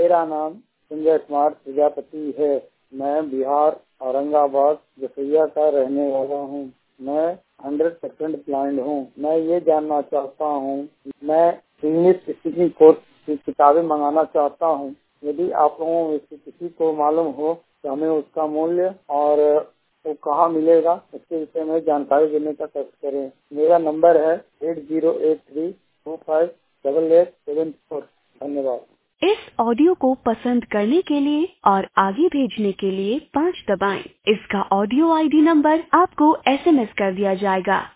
मेरा नाम संजय कुमार प्रजापति है। मैं बिहार औरंगाबाद जसैया का रहने वाला हूँ। मैं 100% ब्लाइंड हूँ। मैं ये जानना चाहता हूँ, मैं इंग्लिश स्पीकिंग कोर्स की किताबें मंगाना चाहता हूँ। यदि आप लोगों में से किसी को मालूम हो तो हमें उसका मूल्य और वो कहाँ मिलेगा, इसके विषय में जानकारी देने का कष्ट करें। मेरा नंबर है 8083258874। धन्यवाद। इस ऑडियो को पसंद करने के लिए और आगे भेजने के लिए 5 दबाएं। इसका ऑडियो आईडी नंबर आपको SMS कर दिया जाएगा।